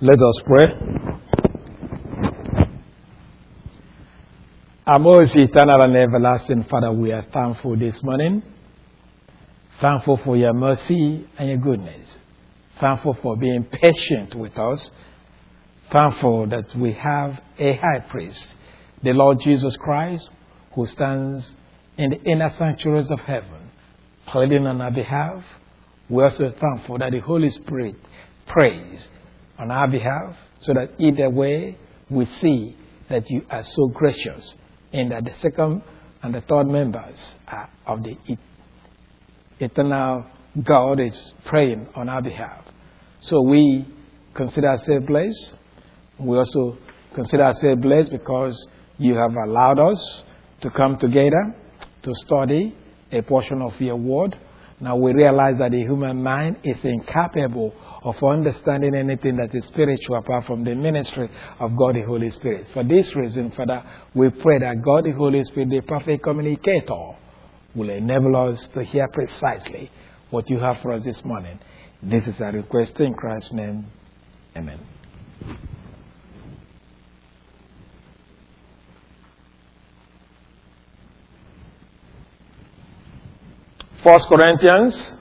Let us pray. Our most eternal and everlasting Father, we are thankful this morning. Thankful for your mercy and your goodness. Thankful for being patient with us. Thankful that we have a high priest, the Lord Jesus Christ, who stands in the inner sanctuaries of heaven, pleading on our behalf. We are also thankful that the Holy Spirit prays on our behalf, so that either way we see that you are so gracious, and that the second and the third members of the eternal God is praying on our behalf. So we consider ourselves blessed. We also consider ourselves blessed because you have allowed us to come together to study a portion of your word. Now we realize that the human mind is incapable of understanding anything that is spiritual apart from the ministry of God the Holy Spirit. For this reason, Father, we pray that God the Holy Spirit, the perfect communicator, will enable us to hear precisely what you have for us this morning. This is our request in Christ's name. Amen. 1 Corinthians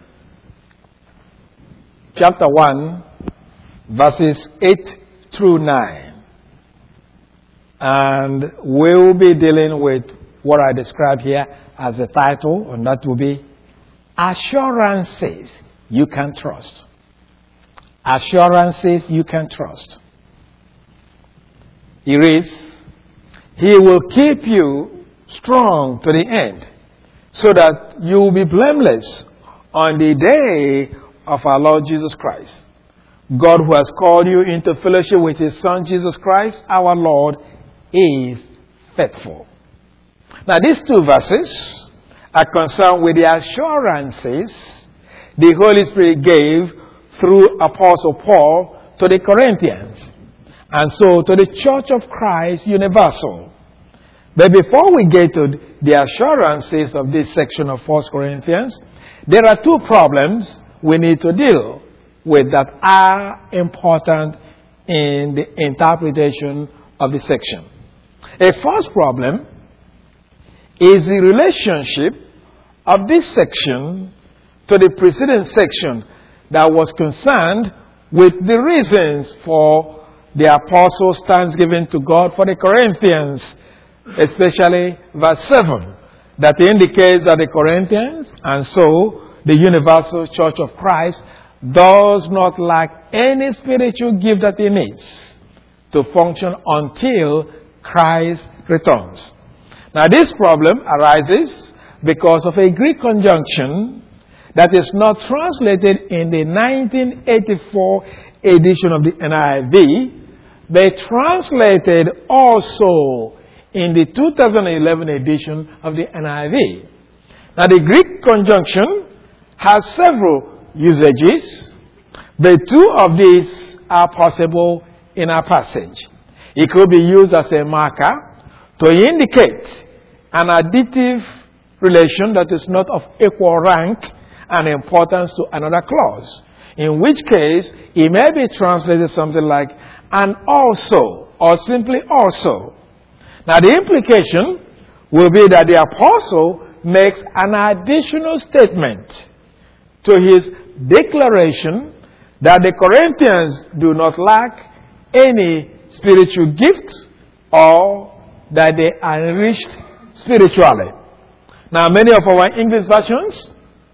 chapter 1, verses 8 through 9. And we'll be dealing with what I describe here as a title, and that will be Assurances You Can Trust. Assurances You Can Trust. It reads, He will keep you strong to the end, so that you will be blameless on the day of our Lord Jesus Christ. God, who has called you into fellowship with His Son Jesus Christ, our Lord, is faithful. Now, these two verses are concerned with the assurances the Holy Spirit gave through Apostle Paul to the Corinthians, and so to the Church of Christ Universal. But before we get to the assurances of this section of 1 Corinthians, there are two problems we need to deal with that are important in the interpretation of the section. A first problem is the relationship of this section to the preceding section that was concerned with the reasons for the apostles' thanksgiving to God for the Corinthians, especially verse 7, that indicates that the Corinthians, and so the universal church of Christ, does not lack any spiritual gift that it needs to function until Christ returns. Now, this problem arises because of a Greek conjunction that is not translated in the 1984 edition of the NIV, but translated also in the 2011 edition of the NIV. Now, the Greek conjunction has several usages, but two of these are possible in our passage. It could be used as a marker to indicate an additive relation that is not of equal rank and importance to another clause, in which case it may be translated something like and also, or simply also. Now, the implication will be that the apostle makes an additional statement to his declaration that the Corinthians do not lack any spiritual gifts or that they are enriched spiritually. Now, many of our English versions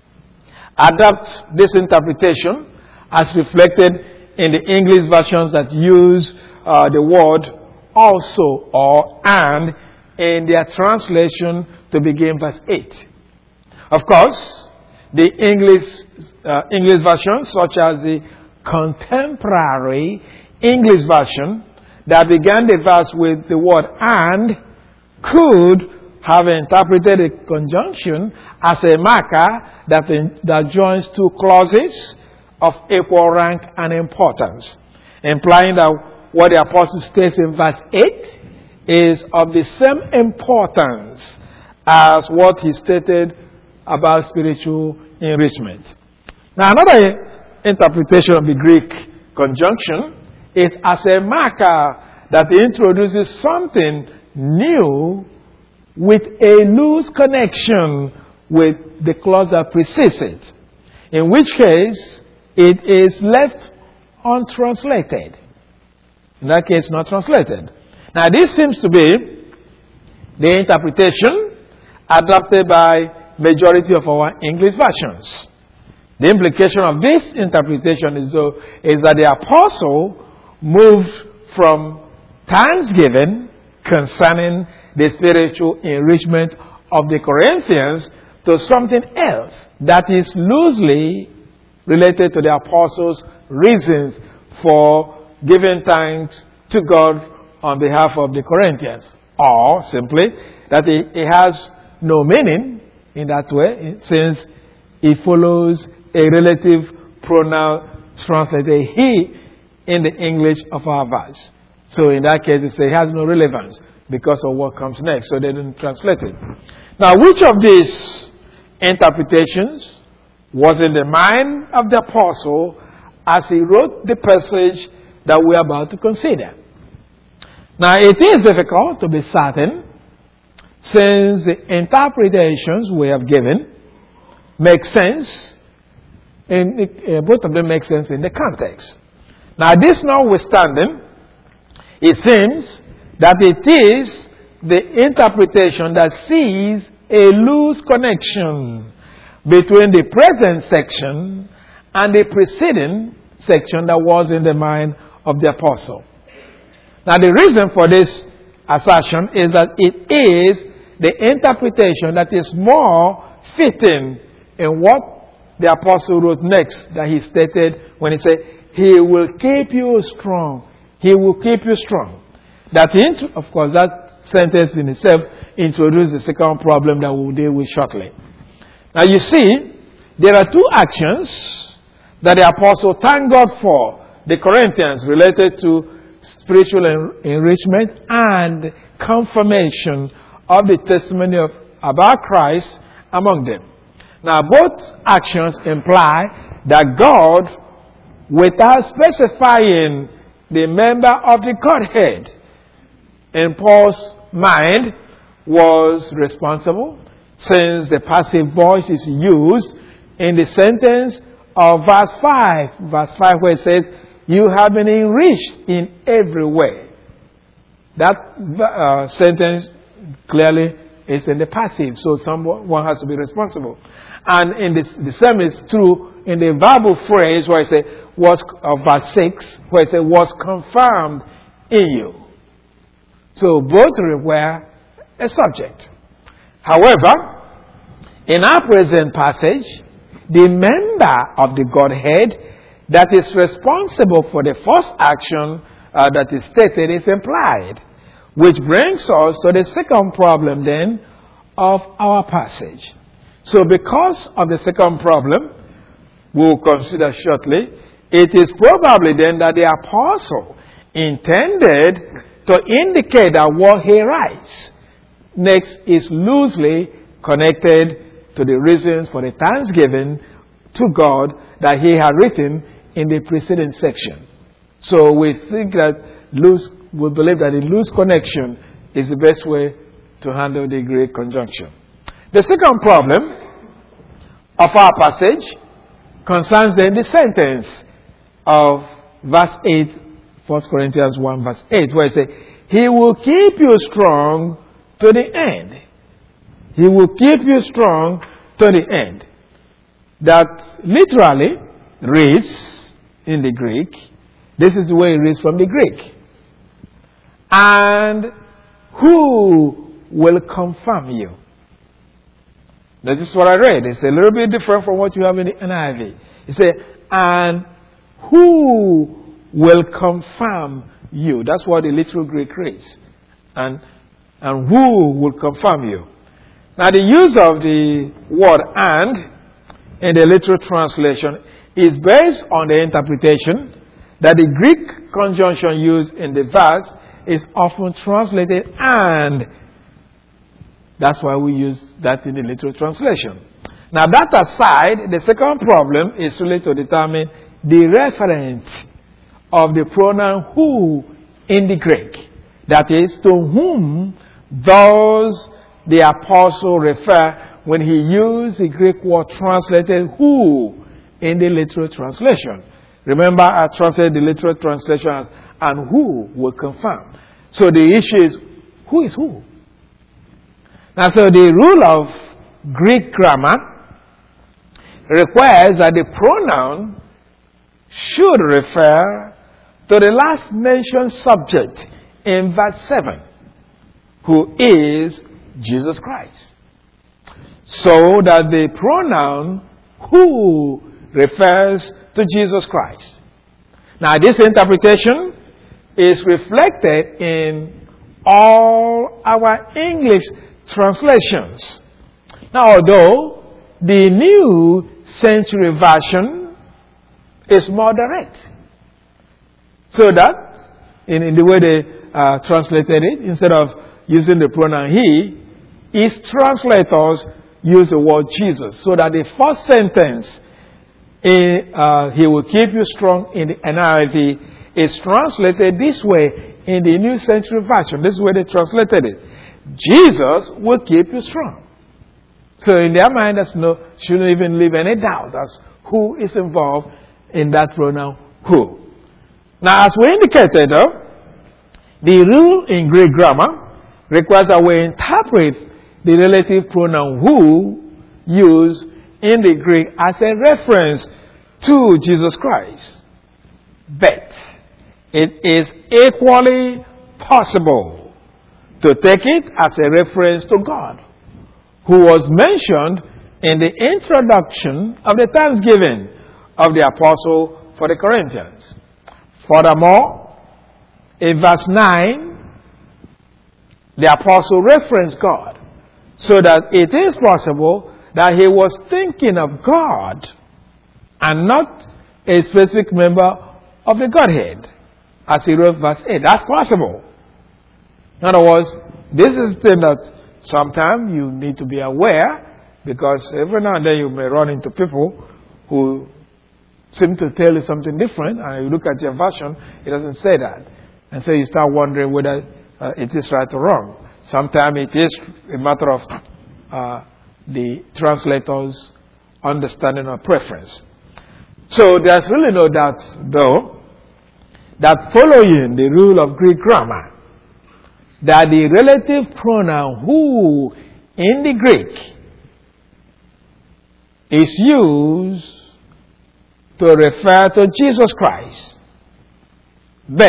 adapt this interpretation as reflected in the English versions that use the word also or and in their translation to begin verse 8. Of course, the English versions, such as the contemporary English version that began the verse with the word and, could have interpreted a conjunction as a marker that joins two clauses of equal rank and importance, implying that what the apostle states in verse 8 is of the same importance as what he stated about spiritual enrichment. Now, another interpretation of the Greek conjunction is as a marker that introduces something new with a loose connection with the clause that precedes it, in which case it is left untranslated. In that case, not translated. Now, this seems to be the interpretation adopted by majority of our English versions. The implication of this interpretation is that the apostle moved from thanksgiving concerning the spiritual enrichment of the Corinthians to something else that is loosely related to the apostles' reasons for giving thanks to God on behalf of the Corinthians. Or simply that it has no meaning in that way, since it follows a relative pronoun translated he in the English of our verse. So in that case, it has no relevance because of what comes next, so they didn't translate it. Now, which of these interpretations was in the mind of the apostle as he wrote the passage that we are about to consider? Now, it is difficult to be certain, since the interpretations we have given make sense, both of them make sense in the context. Now, this notwithstanding, it seems that it is the interpretation that sees a loose connection between the present section and the preceding section that was in the mind of the apostle. Now, the reason for this assertion is that it is the interpretation that is more fitting in what the apostle wrote next, that he stated when he said, he will keep you strong. He will keep you strong. Of course, that sentence in itself introduces the second problem that we'll deal with shortly. Now, you see, there are two actions that the apostle thanked God for the Corinthians related to spiritual enrichment and confirmation of the testimony about Christ among them. Now, both actions imply that God, without specifying the member of the Godhead, in Paul's mind, was responsible, since the passive voice is used in the sentence of verse 5. Verse 5 where it says, you have been enriched in every way. That sentence clearly is in the passive, so someone has to be responsible. And in the same is true in the verbal phrase where it says, verse 6, where it says, was confirmed in you. So both require a subject. However, in our present passage, the member of the Godhead that is responsible for the first action that is stated is implied, which brings us to the second problem then of our passage. So because of the second problem, we will consider shortly, it is probably then that the apostle intended to indicate that what he writes next is loosely connected to the reasons for the thanksgiving to God that he had written in the preceding section. So we think that we believe that a loose connection is the best way to handle the Greek conjunction. The second problem of our passage concerns then the sentence of verse 8, 1 Corinthians 1 verse 8, where it says, he will keep you strong to the end. He will keep you strong to the end. That literally reads in the Greek, this is the way it reads from the Greek. And who will confirm you? This is what I read. It's a little bit different from what you have in the NIV. It says, and who will confirm you? That's what the literal Greek reads. And who will confirm you? Now, the use of the word and in the literal translation is based on the interpretation that the Greek conjunction used in the verse is often translated and. That's why we use that in the literal translation. Now, that aside, the second problem is really to determine the referent of the pronoun who in the Greek. That is, to whom does the apostle refer when he used the Greek word translated who in the literal translation? Remember, I translated the literal translation as and who will confirm. So the issue is, who is who? Now, so the rule of Greek grammar requires that the pronoun should refer to the last mentioned subject in verse 7, who is Jesus Christ. So that the pronoun who refers to Jesus Christ. Now, this interpretation is reflected in all our English translations. Now, although the New Century Version is more direct, so that in the way they translated it, instead of using the pronoun he, its translators use the word Jesus, so that the first sentence, he will keep you strong in the NIV, is translated this way in the New Century Version. This is where they translated it. Jesus will keep you strong. So in their mind, shouldn't even leave any doubt as who is involved in that pronoun who. Now, as we indicated, the rule in Greek grammar requires that we interpret the relative pronoun who used in the Greek as a reference to Jesus Christ. But it is equally possible to take it as a reference to God, who was mentioned in the introduction of the thanksgiving of the apostle for the Corinthians. Furthermore, in verse 9, the apostle referenced God, so that it is possible that he was thinking of God and not a specific member of the Godhead, as he wrote verse 8. That's possible. In other words, this is the thing that sometimes you need to be aware, because every now and then you may run into people who seem to tell you something different, and you look at your version, it doesn't say that. And so you start wondering whether it is right or wrong. Sometimes it is a matter of the translator's understanding or preference. So there's really no doubt, though, that following the rule of Greek grammar, that the relative pronoun who in the Greek is used to refer to Jesus Christ, but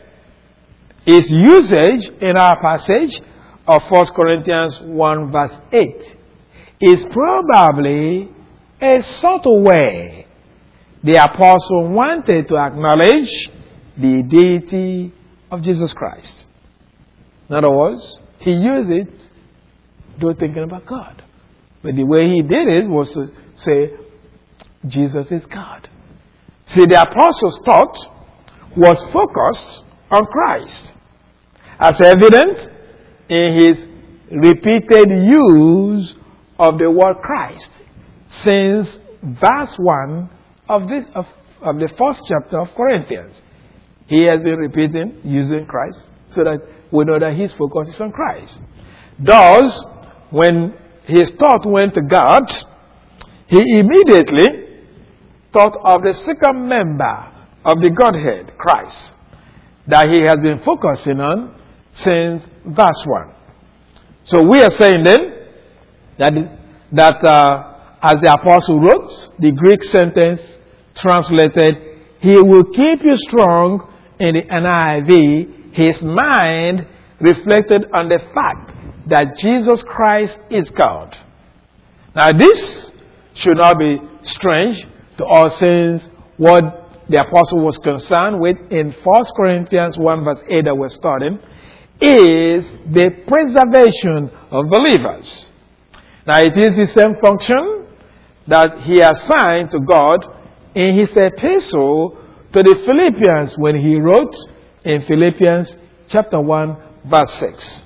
its usage in our passage of 1 Corinthians 1 verse 8 is probably a subtle way the apostle wanted to acknowledge the deity of Jesus Christ. In other words, he used it though thinking about God. But the way he did it was to say, Jesus is God. See, the apostle's thought was focused on Christ, as evident in his repeated use of the word Christ since verse 1 of the first chapter of Corinthians. He has been repeating using Christ so that we know that his focus is on Christ. Thus, when his thought went to God, he immediately thought of the second member of the Godhead, Christ, that he has been focusing on since verse 1. So we are saying then that as the apostle wrote, the Greek sentence translated, he will keep you strong in the NIV, his mind reflected on the fact that Jesus Christ is God. Now this should not be strange to us, since what the apostle was concerned with in 1 Corinthians 1 verse 8 that we're studying is the preservation of believers. Now it is the same function that he assigned to God in his epistle to the Philippians when he wrote in Philippians chapter 1 verse 6.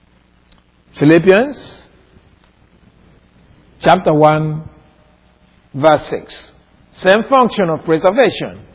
Philippians chapter 1 verse 6. Same function of preservation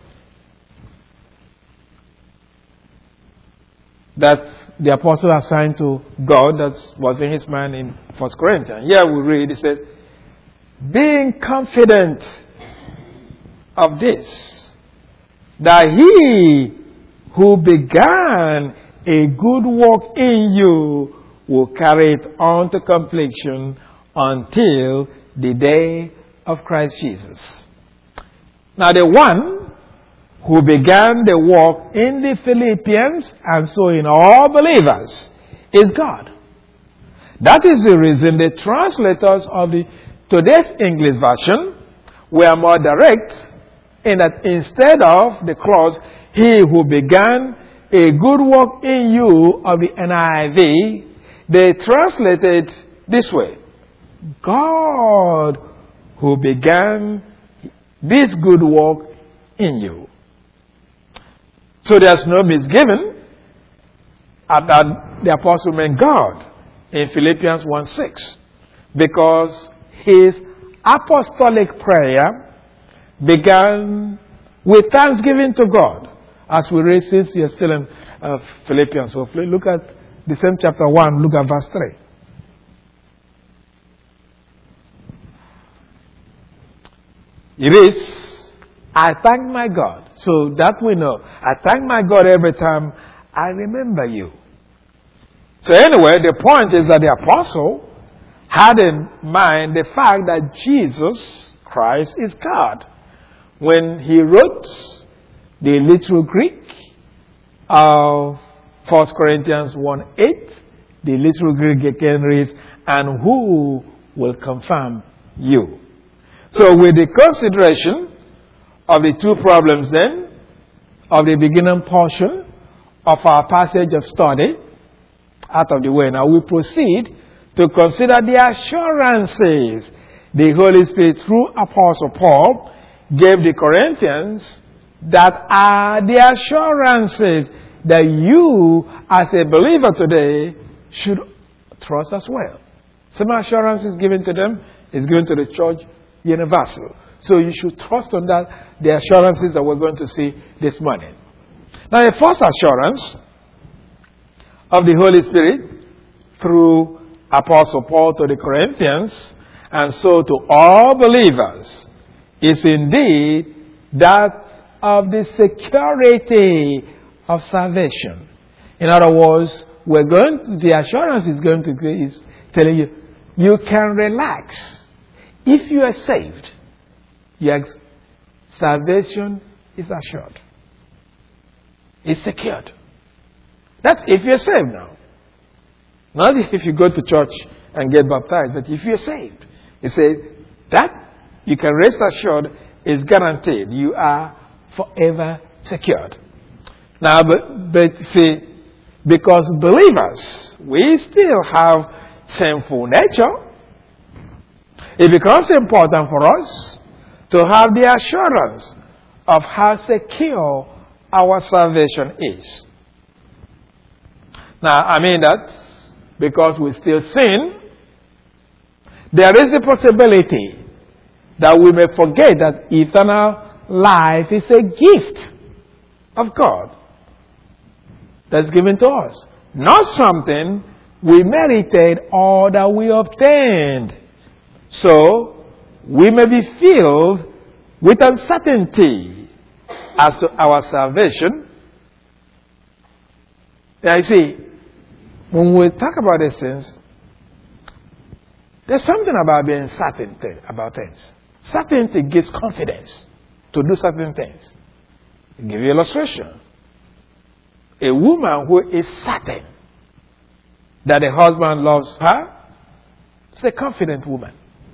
that the apostle assigned to God that was in his mind in 1 Corinthians. Here we read, it says, being confident of this, that he who began a good work in you will carry it on to completion until the day of Christ Jesus. Now the one who began the work in the Philippians and so in all believers is God. That is the reason the translators of the today's English version were more direct in that instead of the clause, he who began a good work in you of the NIV, they translated this way, God who began this good work in you. So there's no misgiving that the apostle meant God in Philippians 1:6, because his apostolic prayer began with thanksgiving to God. As we read, since you're still in Philippians, so look at the same chapter 1, look at verse 3. It is, I thank my God. So that we know. I thank my God every time I remember you. So anyway, the point is that the apostle had in mind the fact that Jesus Christ is God. When he wrote the literal Greek of 1 Corinthians 1:8, the literal Greek again reads, and who will confirm you? So with the consideration of the two problems then, of the beginning portion of our passage of study out of the way, now we proceed to consider the assurances the Holy Spirit through Apostle Paul gave the Corinthians that are the assurances that you as a believer today should trust as well. Some assurance is given to them, is given to the church universal. So you should trust on that, the assurances that we're going to see this morning. Now the first assurance of the Holy Spirit through Apostle Paul to the Corinthians and so to all believers is indeed that of the security of salvation. In other words, the assurance is going to is telling you, you can relax. If you are saved, your salvation is assured. It's secured. That's if you're saved now. Not if you go to church and get baptized, but if you're saved. It says that you can rest assured is guaranteed. You are forever secured. Now, but see, because believers, we still have sinful nature, it becomes important for us to have the assurance of how secure our salvation is. Now, I mean that because we still sin, there is a possibility that we may forget that eternal life is a gift of God that's given to us. Not something we merited or that we obtained. So, we may be filled with uncertainty as to our salvation. I see, when we talk about these things, there's something about being certain about things. Certainty gives confidence to do certain things. I'll give you an illustration. A woman who is certain that the husband loves her is a confident woman.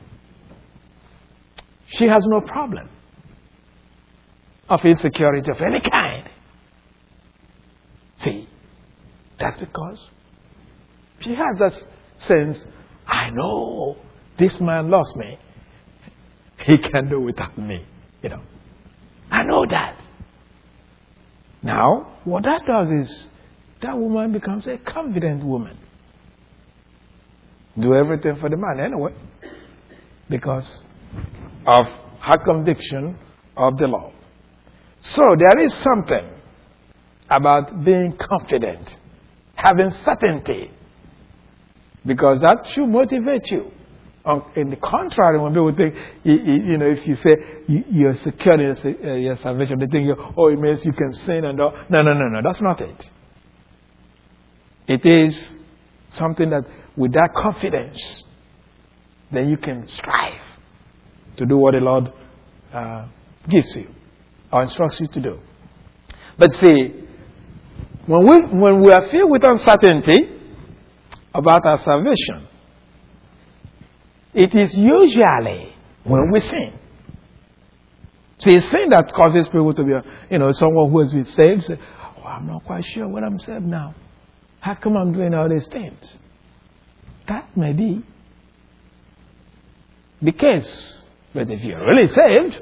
She has no problem of insecurity of any kind. See, that's because she has that sense, I know this man loves me. He can do without me. I know that. Now, what that does is that woman becomes a confident woman. Do everything for the man anyway. Because of her conviction of the law. So there is something about being confident, having certainty, because that should motivate you. In the contrary, when people think, if you say you're secure in your salvation, they think, it means you can sin and all. No, that's not it. It is something that with that confidence, then you can strive to do what the Lord gives you or instructs you to do. But see, when we are filled with uncertainty about our salvation, it is usually when we sin. See, it's sin that causes people to be, someone who has been saved, say, I'm not quite sure what I'm saved now. How come I'm doing all these things? That may be the case. But if you're really saved,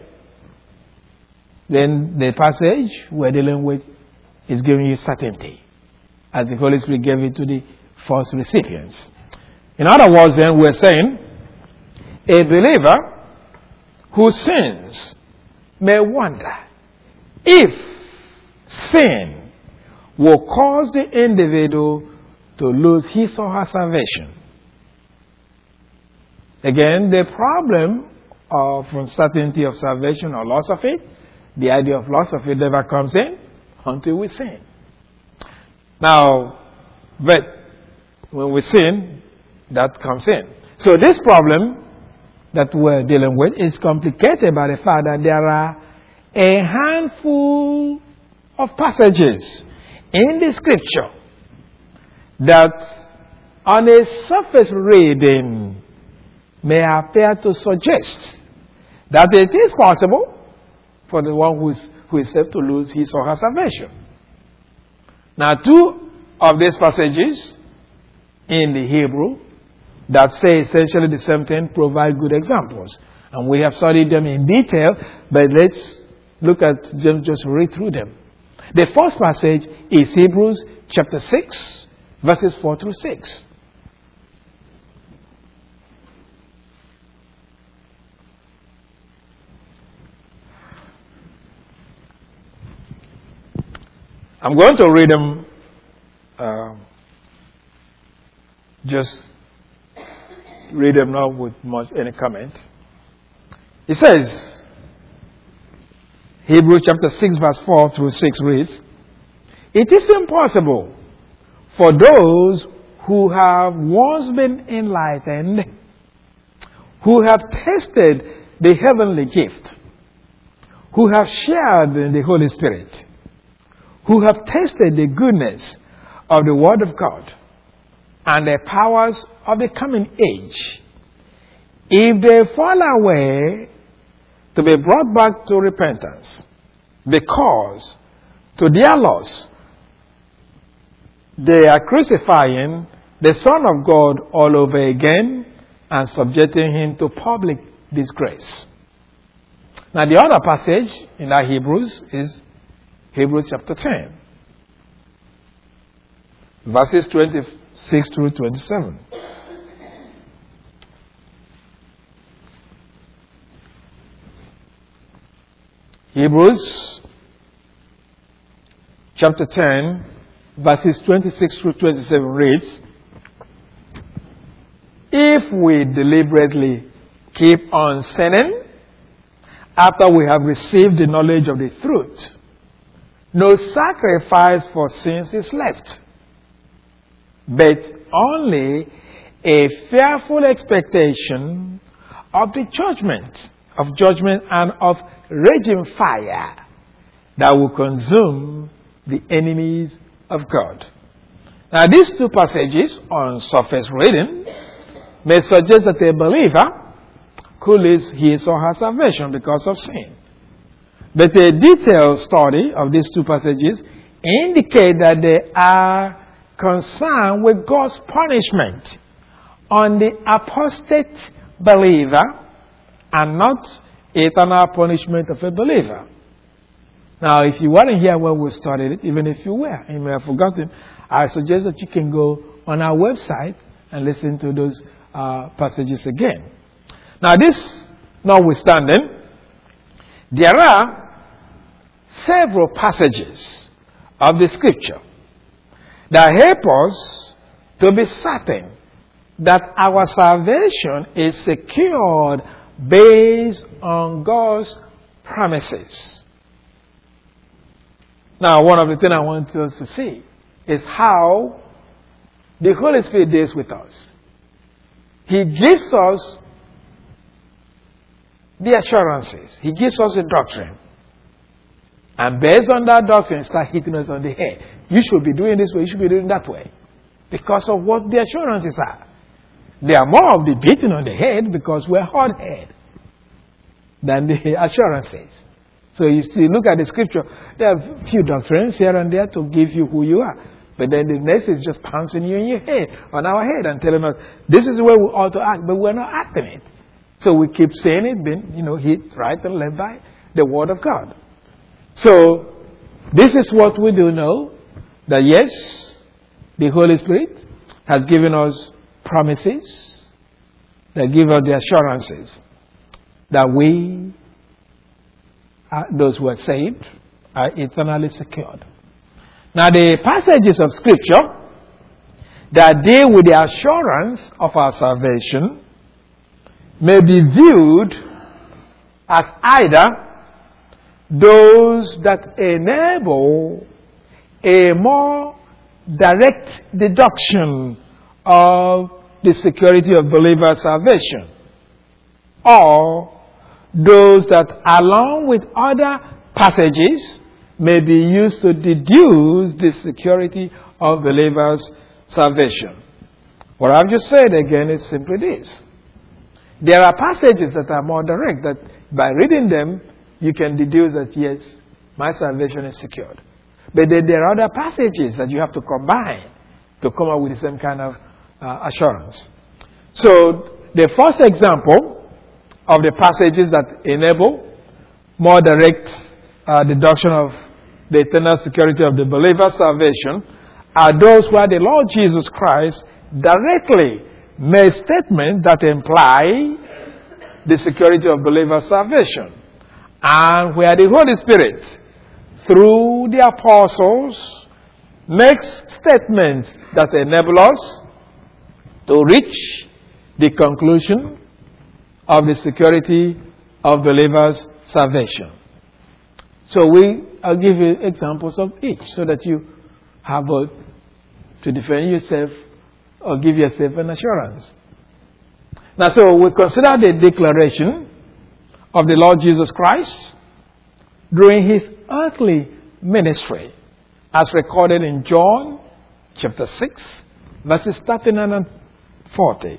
then the passage we're dealing with is giving you certainty, as the Holy Spirit gave it to the first recipients. In other words, then, we're saying a believer who sins may wonder if sin will cause the individual to lose his or her salvation. Again, the problem of uncertainty of salvation or loss of it, the idea of loss of it never comes in until we sin. Now, but when we sin, that comes in. So this problem that we're dealing with is complicated by the fact that there are a handful of passages in the scripture that on a surface reading may appear to suggest that it is possible for the one who is saved to lose his or her salvation. Now, two of these passages in the Hebrew that say essentially the same thing provide good examples. And we have studied them in detail, but let's look at them, just read through them. The first passage is Hebrews chapter 6, verses 4 through 6. I'm going to read them just read them now with much any comment. It says, Hebrews chapter 6 verse 4 through 6 reads, "It is impossible for those who have once been enlightened, who have tasted the heavenly gift, who have shared in the Holy Spirit, who have tasted the goodness of the Word of God and the powers of the coming age, if they fall away, to be brought back to repentance, because to their loss they are crucifying the Son of God all over again and subjecting him to public disgrace." Now, the other passage in our Hebrews is Hebrews chapter 10, verses 26 through 27. Hebrews chapter 10, verses 26 through 27 reads, "If we deliberately keep on sinning after we have received the knowledge of the truth, no sacrifice for sins is left, but only a fearful expectation of the judgment and of raging fire that will consume the enemies of God." Now, these two passages on surface reading may suggest that a believer could lose his or her salvation because of sin. But a detailed study of these two passages indicate that they are concerned with God's punishment on the apostate believer and not eternal punishment of a believer. Now, if you weren't here when we studied it, even if you were, you may have forgotten, I suggest that you can go on our website and listen to those passages again. Now, this notwithstanding, There are several passages of the scripture that help us to be certain that our salvation is secured based on God's promises. Now, one of the things I want us to see is how the Holy Spirit deals with us. He gives us the assurances. He gives us the doctrine. And based on that doctrine, start hitting us on the head. You should be doing this way, you should be doing that way. Because of what the assurances are. They are more of the beating on the head because we're hard-headed than the assurances. So you see, look at the scripture. There are a few doctrines here and there to give you who you are. But then the next is just pouncing you in your head, on our head, and telling us, this is the way we ought to act, but we're not acting it. So we keep saying it, being, hit right and left by the Word of God. So this is what we do know, that yes, the Holy Spirit has given us promises that give us the assurances that we, those who are saved, are eternally secured. Now, the passages of Scripture that deal with the assurance of our salvation may be viewed as either those that enable a more direct deduction of the security of believers' salvation, or those that, along with other passages, may be used to deduce the security of believers' salvation. What I've just said again is simply this. There are passages that are more direct, that by reading them, you can deduce that, yes, my salvation is secured. But then there are other passages that you have to combine to come up with the same kind of assurance. So, the first example of the passages that enable more direct deduction of the eternal security of the believer's salvation are those where the Lord Jesus Christ directly made statements that imply the security of believers' salvation, and where the Holy Spirit, through the apostles, makes statements that enable us to reach the conclusion of the security of believers' salvation. So I'll give you examples of each so that you have to defend yourself or give yourself an assurance. Now, so we consider the declaration of the Lord Jesus Christ during his earthly ministry, as recorded in John chapter 6, verses 39 and 40.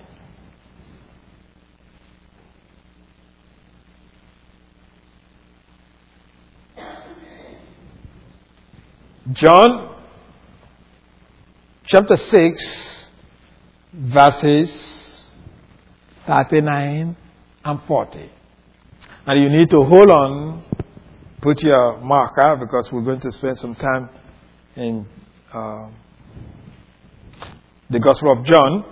John chapter 6, verses 39 and 40. And you need to hold on, put your marker, because we're going to spend some time in the Gospel of John.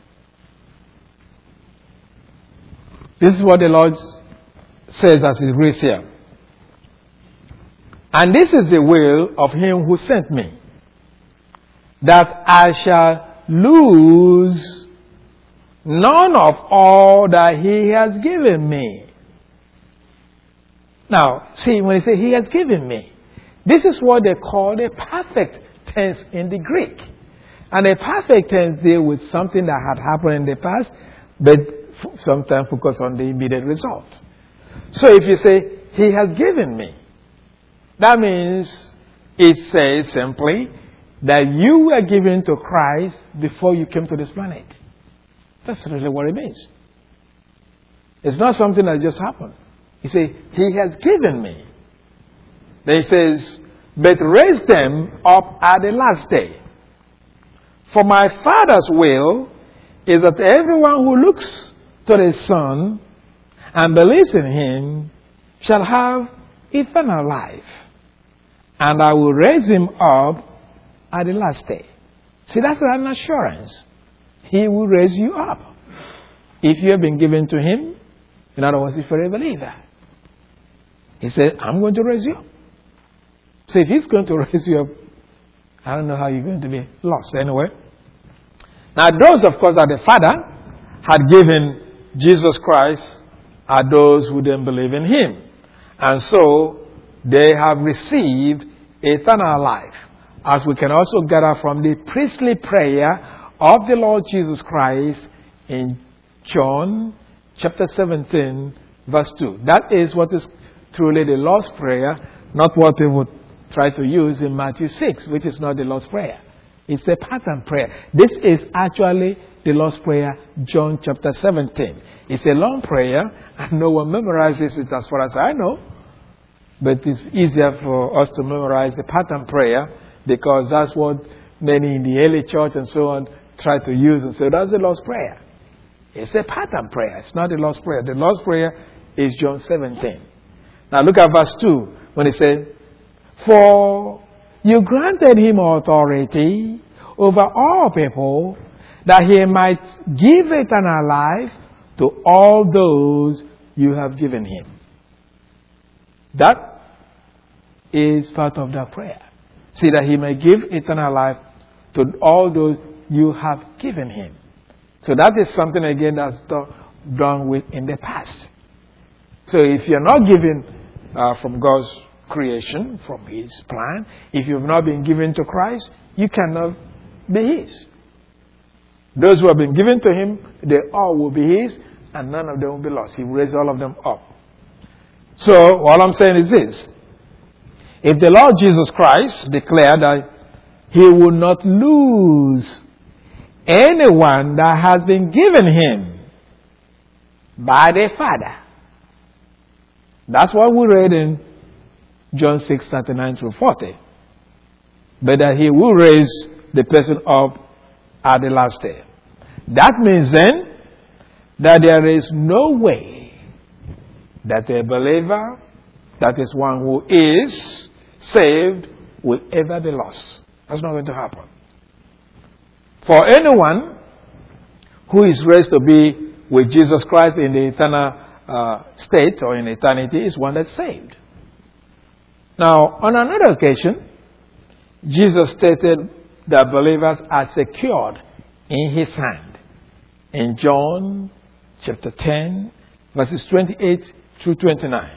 This is what the Lord says as he reads here. And this is the will of him who sent me, that I shall lose none of all that he has given me. Now, see, when he says he has given me, this is what they call the perfect tense in the Greek. And the perfect tense deals with something that had happened in the past, but sometimes focus on the immediate result. So if you say, he has given me, that means it says simply that you were given to Christ before you came to this planet. That's really what it means. It's not something that just happened. He says, he has given me. Then he says, but raise them up at the last day. For my Father's will is that everyone who looks to the Son and believes in him shall have eternal life. And I will raise him up at the last day. See, that's an assurance. He will raise you up. If you have been given to him, in other words, if you're a believer. He said, I'm going to raise you up. So if he's going to raise you up, I don't know how you're going to be lost anyway. Now those, of course, that the Father had given Jesus Christ are those who didn't believe in him. And so they have received eternal life. As we can also gather from the priestly prayer of the Lord Jesus Christ in John chapter 17, verse 2. That is what is truly the Lord's Prayer, not what they would try to use in Matthew 6, which is not the Lord's Prayer. It's a pattern prayer. This is actually the Lord's Prayer, John chapter 17. It's a long prayer, and no one memorizes it as far as I know. But it's easier for us to memorize a pattern prayer because that's what many in the early church and so on try to use and say, that's the Lord's Prayer. It's a pattern prayer. It's not the Lord's Prayer. The Lord's Prayer is John 17. Now look at verse 2 when it says, for you granted him authority over all people, that he might give eternal life to all those you have given him. That is part of the prayer. See, that he may give eternal life to all those you have given him. So that is something again that's done with in the past. So if you're not given from God's creation, from his plan, if you've not been given to Christ, you cannot be his. Those who have been given to him, they all will be his, and none of them will be lost. He will raise all of them up. So all I'm saying is this. If the Lord Jesus Christ declared that he will not lose anyone that has been given him by the Father. That's what we read in John 6:39 through 40. But that he will raise the person up at the last day. That means then that there is no way that a believer, that is one who is saved, will ever be lost. That's not going to happen. For anyone who is raised to be with Jesus Christ in the eternal state or in eternity is one that's saved. Now, on another occasion, Jesus stated that believers are secured in his hand. In John chapter 10, verses 28 through 29.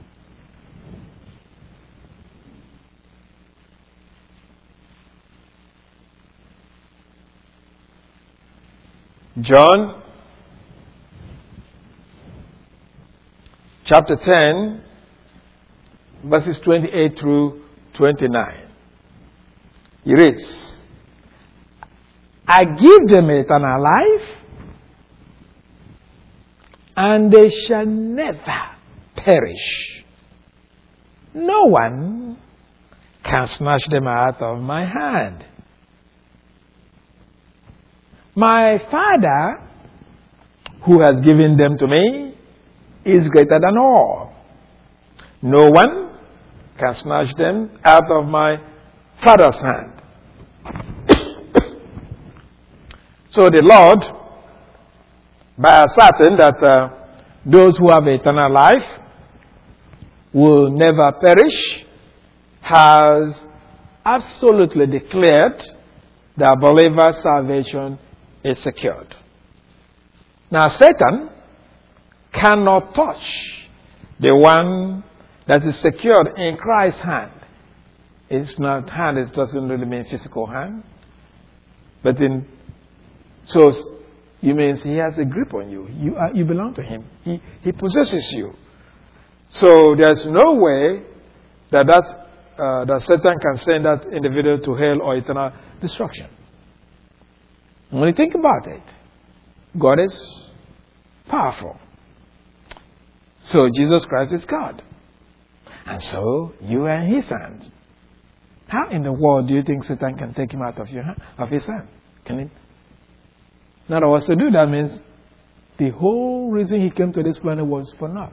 John chapter 10, verses 28 through 29. He reads, I give them eternal life, and they shall never perish. No one can snatch them out of my hand. My Father, who has given them to me, is greater than all. No one can snatch them out of my Father's hand. So the Lord, by asserting that those who have eternal life will never perish, has absolutely declared that believer's salvation is secured. Now Satan cannot touch the one that is secured in Christ's hand. It's not hand, it doesn't really mean physical hand. But so it means he has a grip on you. You belong to him. He possesses you. So there's no way that Satan can send that individual to hell or eternal destruction. When you think about it, God is powerful. So Jesus Christ is God. And so you are in his hands. How in the world do you think Satan can take him out of his hand? Can he? In other words, to do that means the whole reason he came to this planet was for naught.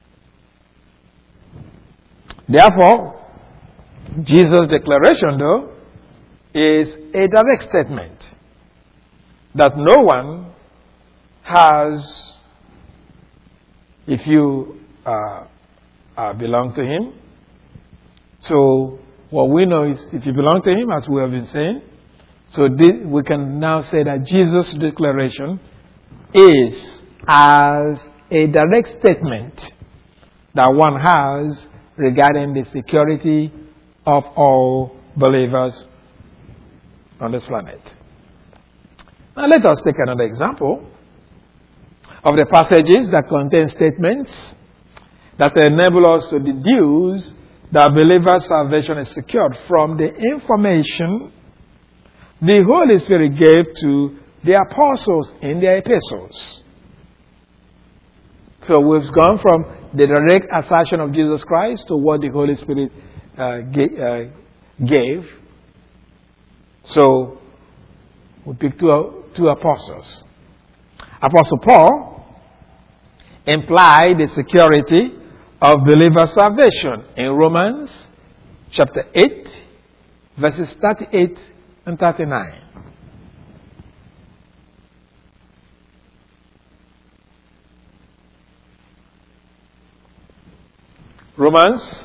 Therefore, Jesus' declaration, though, is a direct statement that no one has, if you belong to Him. So what we know is if you belong to Him, as we have been saying, so we can now say that Jesus' declaration is as a direct statement that one has regarding the security of all believers on this planet. Now let us take another example of the passages that contain statements that enable us to deduce that believers' salvation is secured from the information the Holy Spirit gave to the apostles in their epistles. So we've gone from the direct assertion of Jesus Christ to what the Holy Spirit gave. So we pick two apostles. Apostle Paul implied the security of believer salvation in Romans chapter 8, verses 38 and 39. Romans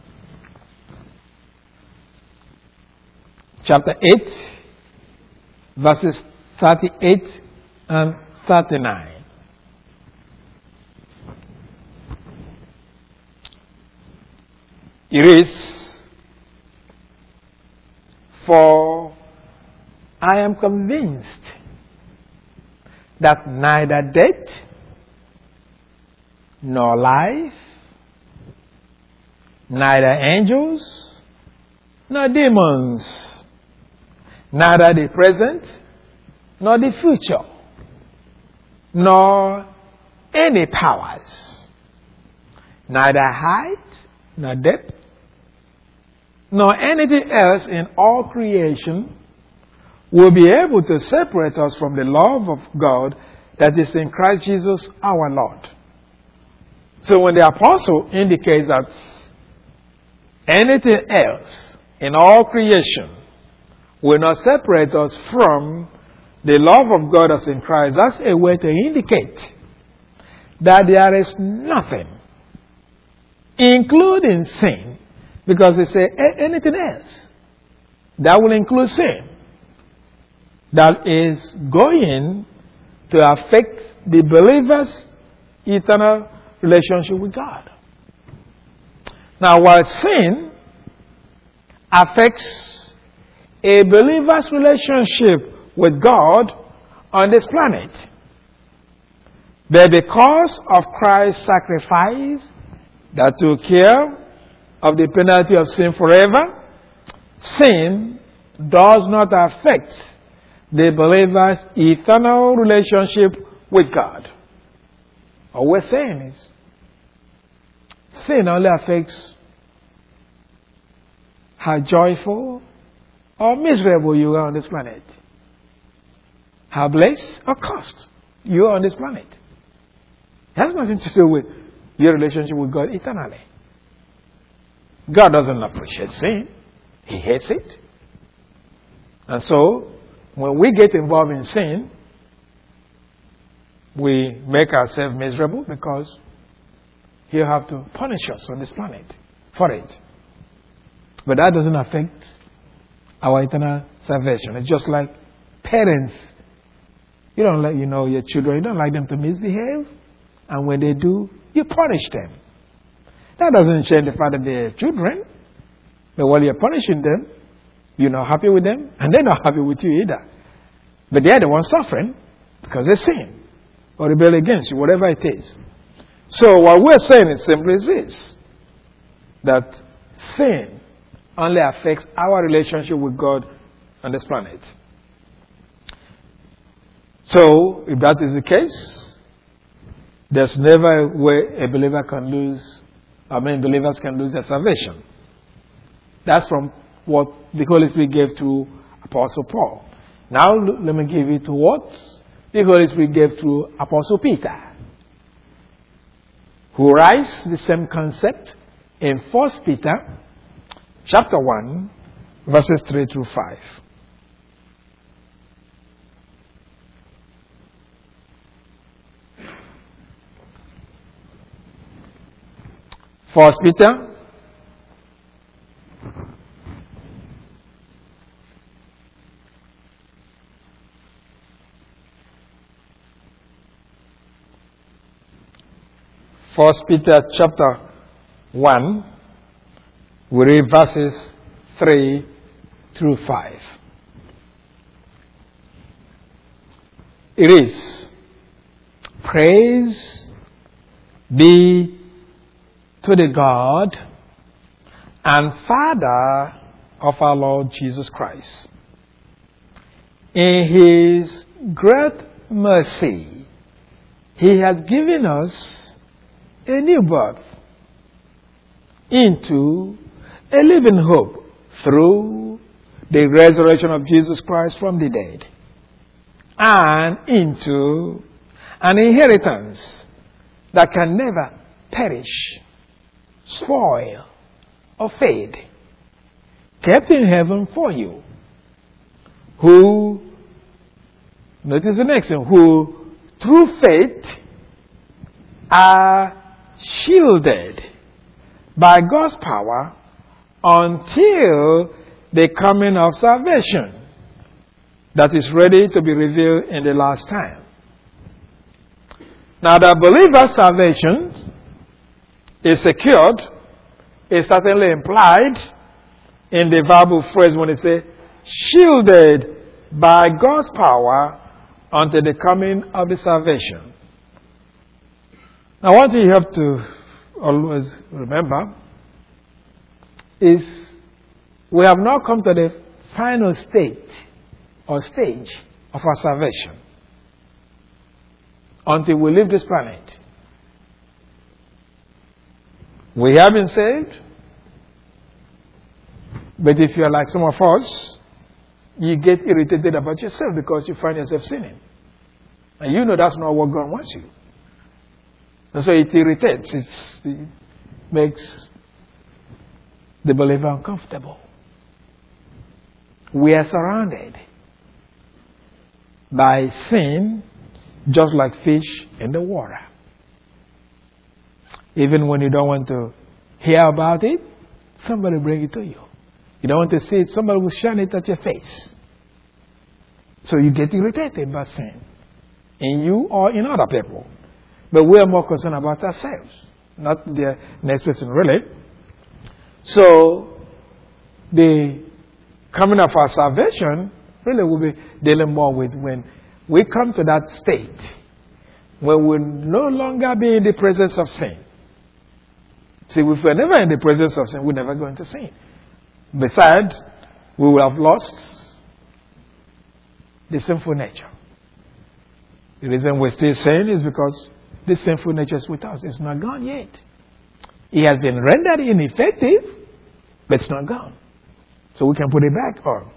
chapter 8, verses 38 and 39. It is, "For I am convinced that neither death, nor life, neither angels, nor demons, neither the present, nor the future, nor any powers, neither height, nor depth, nor anything else in all creation will be able to separate us from the love of God that is in Christ Jesus our Lord." So when the apostle indicates that anything else in all creation will not separate us from the love of God as in Christ, that's a way to indicate that there is nothing, including sin, because they say anything else that will include sin, that is going to affect the believer's eternal relationship with God. Now, while sin affects a believer's relationship with God on this planet, but because of Christ's sacrifice that took care of the penalty of sin forever, sin does not affect the believer's eternal relationship with God. All we're saying is, sin only affects how joyful or miserable you are on this planet, how blessed or cursed you are on this planet. It has nothing to do with your relationship with God eternally. God doesn't appreciate sin. He hates it. And so, when we get involved in sin, we make ourselves miserable because He'll have to punish us on this planet for it. But that doesn't affect our eternal salvation. It's just like parents. You don't like, your children, you don't like them to misbehave. And when they do, you punish them. That doesn't change the fact that they're children. But while you're punishing them, you're not happy with them, and they're not happy with you either. But they're the ones suffering because they sin or rebel against you, whatever it is. So what we're saying is simply this, that sin only affects our relationship with God on this planet. So if that is the case, there's never a way a believer can lose, believers can lose their salvation. That's from what the Holy Spirit gave to Apostle Paul. Now let me give you to what the Holy Spirit gave to Apostle Peter, who writes the same concept in 1 Peter chapter 1, verses 3 through 5. First Peter chapter 1, we read verses 3 through 5. It is, praise be to the God and Father of our Lord Jesus Christ. In His great mercy, He has given us a new birth into a living hope through the resurrection of Jesus Christ from the dead, and into an inheritance that can never perish, spoil, or fade, kept in heaven for you, who, notice the next one, who through faith are shielded by God's power until the coming of salvation that is ready to be revealed in the last time. Now, the believer's salvation is secured, is certainly implied in the verbal phrase when it says, shielded by God's power until the coming of the salvation. Now, what you have to always remember is we have now come to the final state or stage of our salvation until we leave this planet. We have been saved, but if you're like some of us, you get irritated about yourself because you find yourself sinning. And you know that's not what God wants you. And so it irritates, it makes the believer uncomfortable. We are surrounded by sin just like fish in the water. Even when you don't want to hear about it, somebody bring it to you. You don't want to see it, somebody will shine it at your face. So you get irritated by sin in you or in other people. But we are more concerned about ourselves, not the next person, really. So, the coming of our salvation really will be dealing more with when we come to that state where we'll no longer be in the presence of sin. See, if we're never in the presence of sin, we're never going to sin. Besides, we will have lost the sinful nature. The reason we're still sin is because the sinful nature is with us. It's not gone yet. It has been rendered ineffective, but it's not gone. So we can put it back on.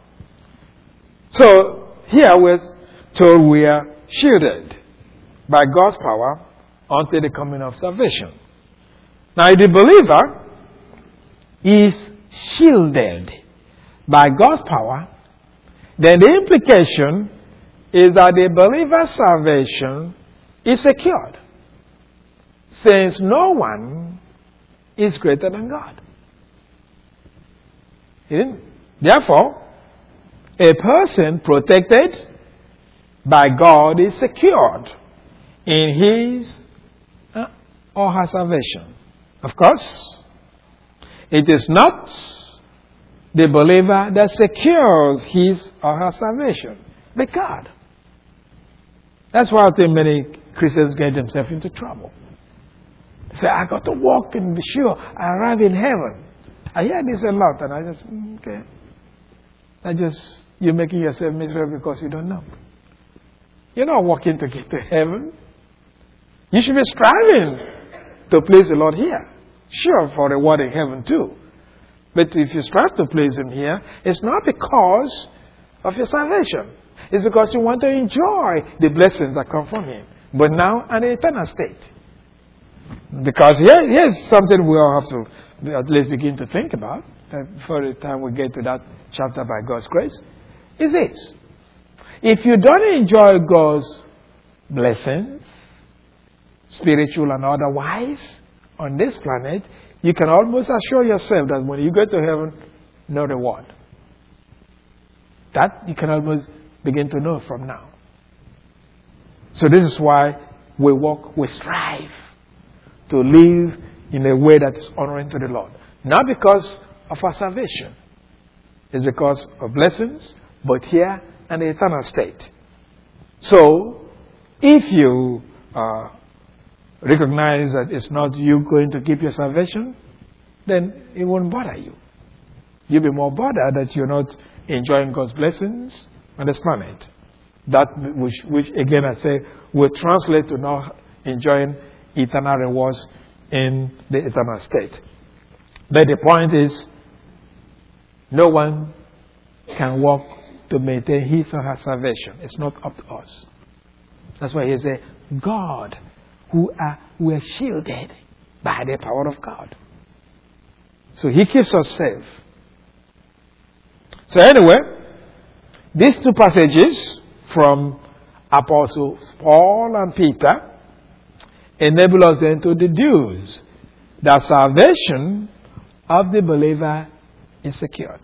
So here we're told we are shielded by God's power until the coming of salvation. Now, the believer is shielded by God's power, then the implication is that the believer's salvation is secured, since no one is greater than God. Therefore, a person protected by God is secured in his or her salvation. Of course, it is not the believer that secures his or her salvation, but God. That's why I think many Christians get themselves into trouble. They say, I got to walk and be sure I arrive in heaven. I hear this a lot, and I just, you're making yourself miserable because you don't know. You're not walking to get to heaven. You should be striving to please the Lord here. Sure, for reward in heaven too. But if you strive to please Him here, it's not because of your salvation. It's because you want to enjoy the blessings that come from Him. But now, an eternal state. Because here's something we all have to at least begin to think about before the time we get to that chapter by God's grace. Is this: if you don't enjoy God's blessings, spiritual and otherwise, on this planet, you can almost assure yourself that when you go to heaven, no reward. That you can almost begin to know from now. So this is why we strive to live in a way that is honoring to the Lord. Not because of our salvation. It's because of blessings, both here and the eternal state. So, if you recognize that it's not you going to keep your salvation, then it won't bother you. You'll be more bothered that you're not enjoying God's blessings on this planet. That which again I say will translate to not enjoying eternal rewards in the eternal state. But the point is, no one can work to maintain his or her salvation. It's not up to us. That's why he says, God, who are shielded by the power of God. So he keeps us safe. So anyway, these two passages from Apostles Paul and Peter enable us then to deduce that salvation of the believer is secured.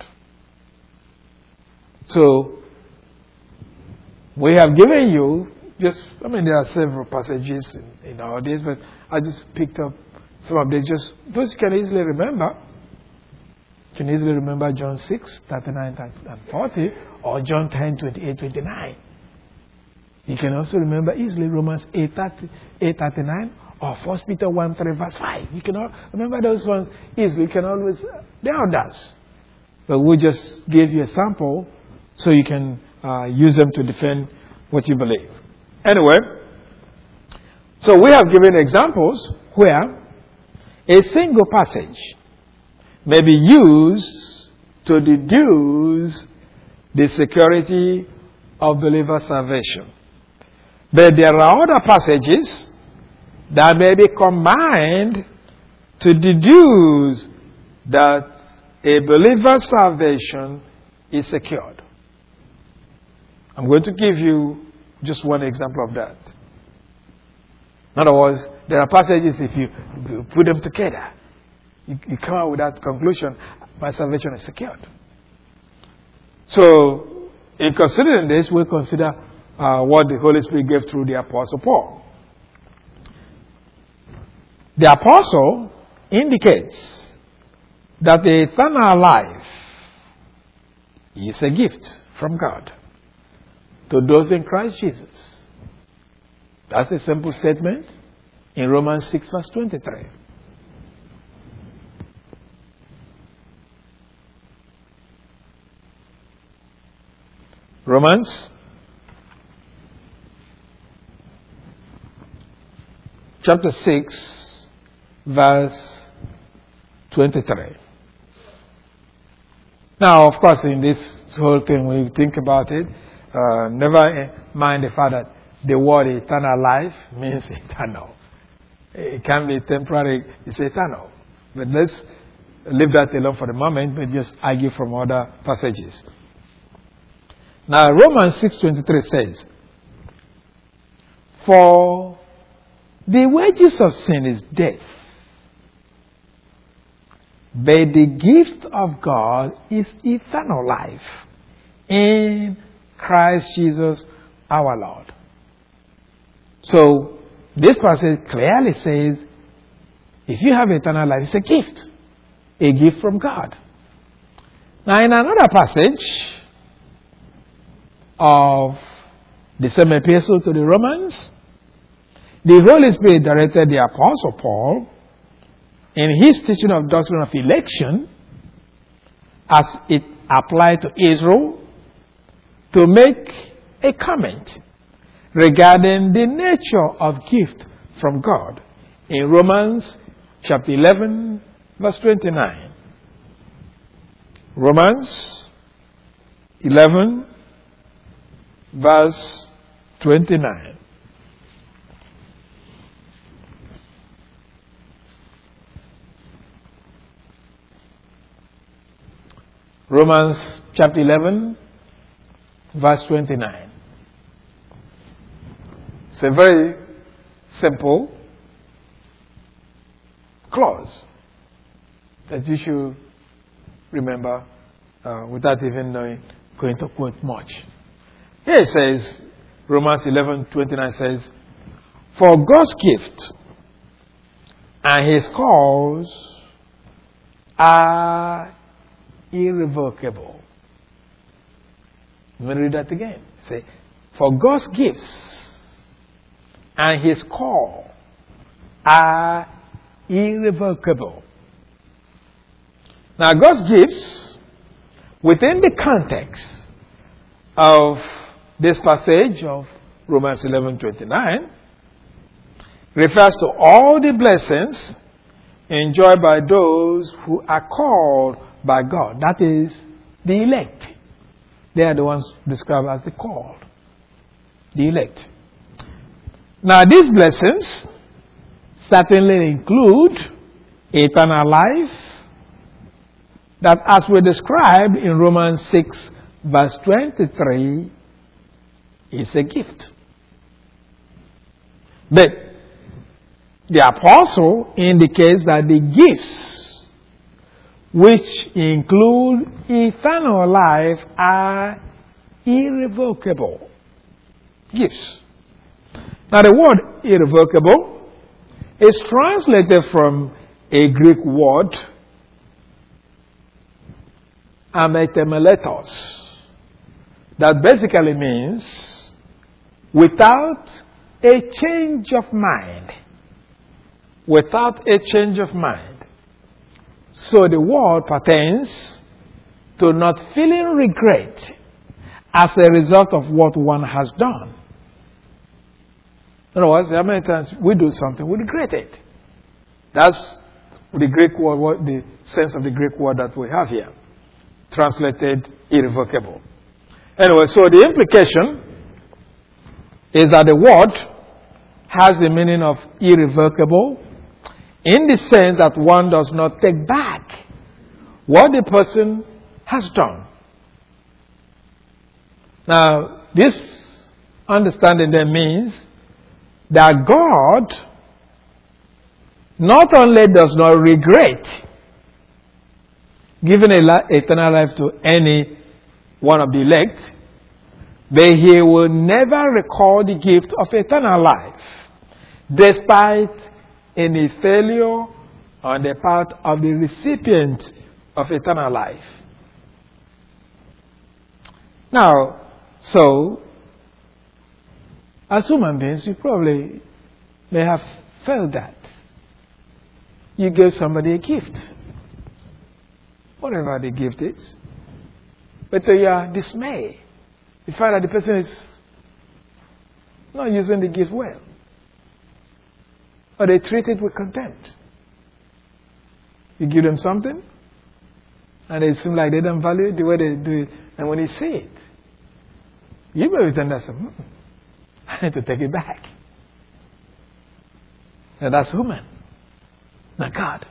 So, we have given you there are several passages in our days, but I just picked up some of these. Just those you can easily remember. You can easily remember John 6, 39 and 40, or John 10, 28, 29. You can also remember easily Romans 8, 39, or 1 Peter 1, 3, verse 5. You can all remember those ones easily. You can always, there are others. But we just gave you a sample so you can use them to defend what you believe. Anyway, so we have given examples where a single passage may be used to deduce the security of believer salvation. But there are other passages that may be combined to deduce that a believer's salvation is secured. I'm going to give you just one example of that. In other words, there are passages, if you put them together, you come out with that conclusion, my salvation is secured. So, in considering this, we'll consider what the Holy Spirit gave through the Apostle Paul. The Apostle indicates that the eternal life is a gift from God to those in Christ Jesus. That's a simple statement in Romans 6, verse 23. Romans chapter 6, verse 23. Now, of course, in this whole thing, when you think about it, never mind the fact that the word eternal life means eternal. It can be temporary, it's eternal. But let's leave that alone for the moment, but just argue from other passages. Now, Romans 6:23 says, "For the wages of sin is death, but the gift of God is eternal life in Christ Jesus our Lord." So, this passage clearly says, if you have eternal life, it's a gift from God. Now, in another passage of the same epistle to the Romans, the Holy Spirit directed the Apostle Paul in his teaching of doctrine of election, as it applied to Israel, to make a comment regarding the nature of gift from God in Romans chapter 11, verse 29. Romans 11, verse 29. Romans chapter 11, verse 29. It's a very simple clause. that you should remember without even going to quote much. Here it says, Romans 11:29 says, "For God's gift and His cause are irrevocable." Let me read that again. Say, "For God's gifts and His call are irrevocable." Now, God's gifts, within the context of this passage of Romans 11:29, refers to all the blessings enjoyed by those who are called by God. That is, the elect. They are the ones described as the called, the elect. Now, these blessings certainly include eternal life, that, as we described in Romans 6, verse 23, is a gift. But the apostle indicates that the gifts, which include eternal life, are irrevocable gifts. Now, the word irrevocable is translated from a Greek word, ametemeletos, that basically means without a change of mind. Without a change of mind. So the word pertains to not feeling regret as a result of what one has done. In other words, how many times we do something, we regret it. That's the Greek word, the sense of the Greek word that we have here, translated irrevocable. Anyway, so the implication is that the word has the meaning of irrevocable in the sense that one does not take back what the person has done. Now, this understanding then means that God not only does not regret giving eternal life to any one of the elect, but He will never recall the gift of eternal life, despite any failure on the part of the recipient of eternal life. Now, so, as human beings, you probably may have felt that. You gave somebody a gift, whatever the gift is, but to your dismay, you find that the person is not using the gift well, or they treat it with contempt. You give them something, and it seems like they don't value it the way they do it, and when you see it, you may return that something. I need to take it back. And that's human, not God.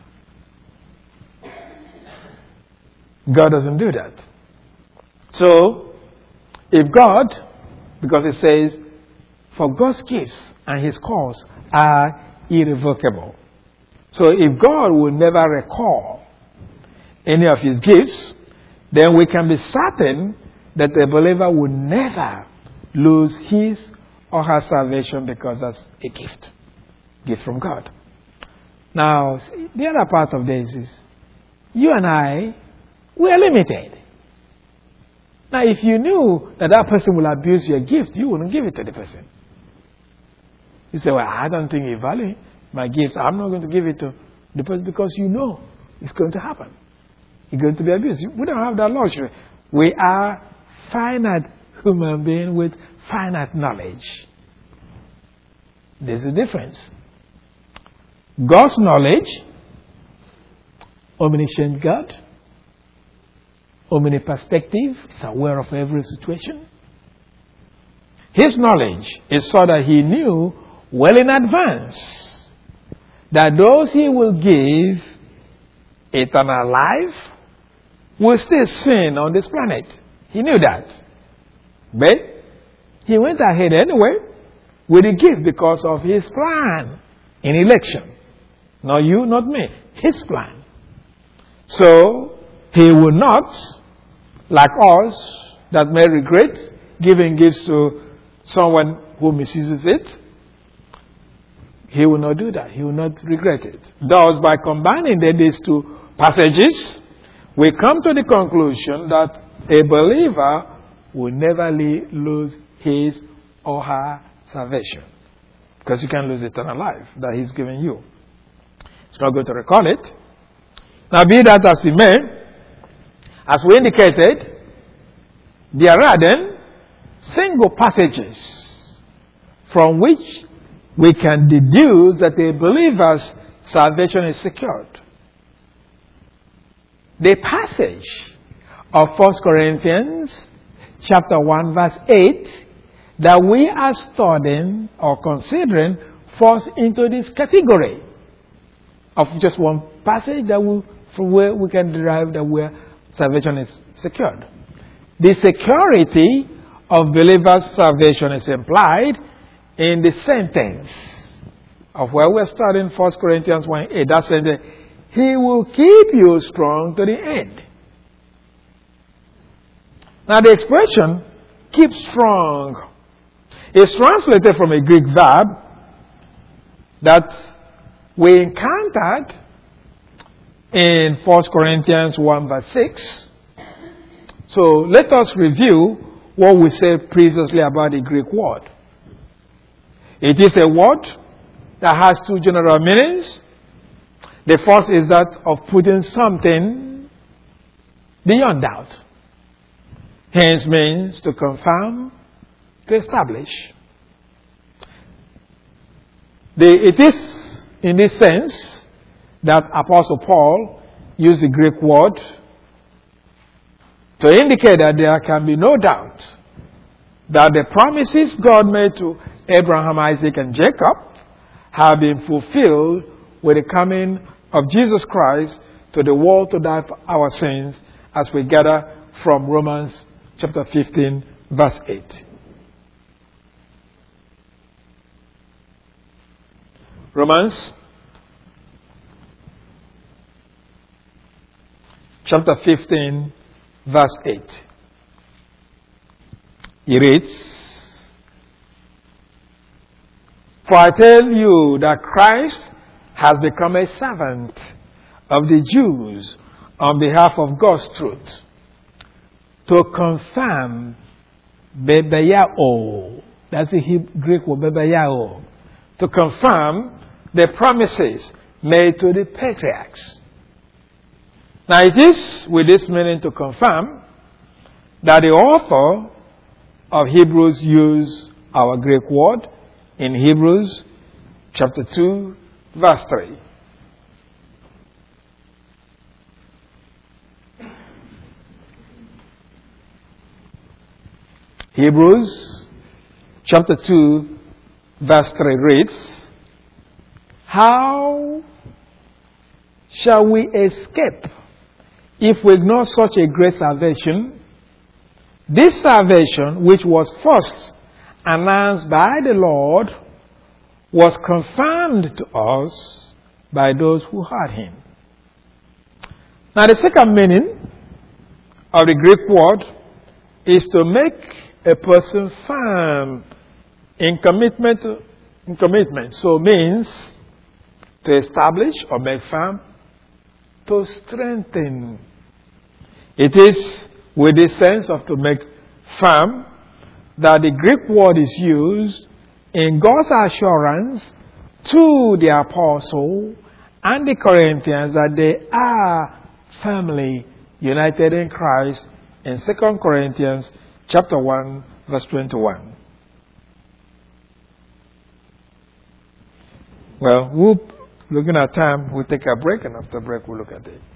God doesn't do that. So, if God, because it says, for God's gifts and His cause are irrevocable. So, if God will never recall any of His gifts, then we can be certain that the believer will never lose his or her salvation because that's a gift from God. Now, the other part of this is, you and I, we are limited. Now, if you knew that that person will abuse your gift, you wouldn't give it to the person. You say, well, I don't think he values my gifts. I'm not going to give it to the person because you know it's going to happen. It's going to be abused. We don't have that luxury. We are finite human beings with finite knowledge. There's a difference. God's knowledge, omniscient God, omniperspective, is aware of every situation. His knowledge is so that He knew well in advance that those He will give eternal life will still sin on this planet. He knew that. But He went ahead anyway with a gift because of His plan in election. Not you, not me. His plan. So, he will not, like us, that may regret giving gifts to someone who misuses it. He will not do that. He will not regret it. Thus, by combining these two passages, we come to the conclusion that a believer will never lose his or her salvation. Because you can lose eternal life that he's given you. It's not going to recall it. Now, be that as it may, as we indicated, there are then single passages from which we can deduce that a believer's salvation is secured. The passage of 1 Corinthians chapter 1 verse 8 that we are studying or considering falls into this category of just one passage that from where we can derive that where salvation is secured. The security of believers' salvation is implied in the sentence of where we're studying 1 Corinthians 1:8. That sentence, He will keep you strong to the end. Now the expression, keep strong, is translated from a Greek verb that we encountered in 1 Corinthians 1 verse 6. So let us review what we said previously about the Greek word. It is a word that has two general meanings. The first is that of putting something beyond doubt. Hence means to confirm, to establish. It is in this sense that Apostle Paul used the Greek word to indicate that there can be no doubt that the promises God made to Abraham, Isaac, and Jacob have been fulfilled with the coming of Jesus Christ to the world to die for our sins, as we gather from Romans chapter 15, verse 8. Romans chapter 15, verse 8. He reads, For I tell you that Christ has become a servant of the Jews on behalf of God's truth, to confirm bebayao. That's the Greek word bebayao. To confirm the promises made to the patriarchs. Now it is with this meaning to confirm that the author of Hebrews used our Greek word in Hebrews chapter 2 verse 3. Hebrews chapter 2 verse 3 reads, How shall we escape if we ignore such a great salvation? This salvation, which was first announced by the Lord, was confirmed to us by those who heard him. Now the second meaning of the Greek word is to make a person firm in commitment. So it means to establish or make firm, to strengthen. It is with this sense of to make firm that the Greek word is used in God's assurance to the apostle and the Corinthians that they are firmly united in Christ in 2 Corinthians chapter 1 verse 21. Well, looking at time, we'll take a break, and after break we'll look at it.